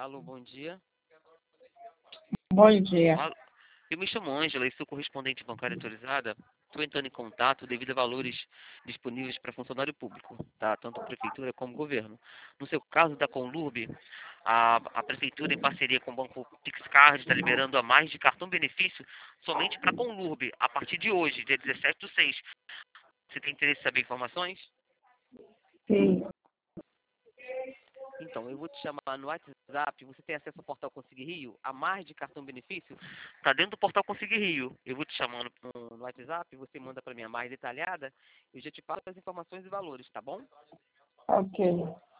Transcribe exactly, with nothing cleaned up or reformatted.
Alô, bom dia. Bom dia. Alô, eu me chamo Ângela e sou correspondente bancária autorizada. Estou entrando em contato devido a valores disponíveis para funcionário público, tá? Tanto prefeitura como governo. No seu caso da Conlurb, a, a prefeitura, em parceria com o Banco Pixcard, está liberando a mais de cartão benefício somente para a Conlurb, a partir de hoje, dia dezessete do seis. Você tem interesse em saber informações? Sim. Então, eu vou te chamar no WhatsApp. Você tem acesso ao portal Conseguir Rio? A mais de cartão benefício está dentro do portal Conseguir Rio. Eu vou te chamando no, no WhatsApp, você manda para mim a mais detalhada. Eu já te passo as informações e valores, tá bom? Ok.